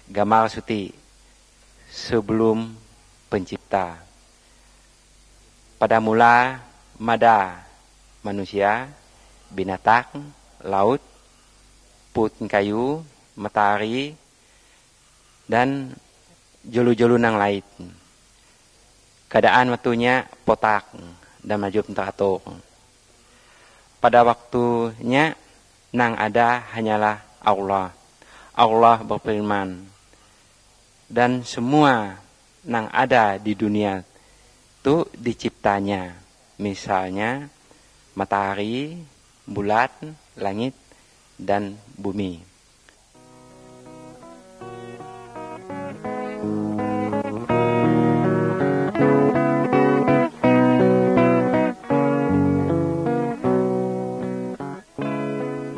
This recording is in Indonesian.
Gamal Suti sebelum pencipta. Pada mula mada manusia, binatang, laut, putih kayu, matahari, dan jolu-jolu nang lain. Keadaan waktunya potak dan maju teratur. Pada waktunya nang ada hanyalah Allah. Allah berfirman, dan semua nang ada di dunia itu diciptanya. Misalnya matahari, bulan, langit, dan bumi.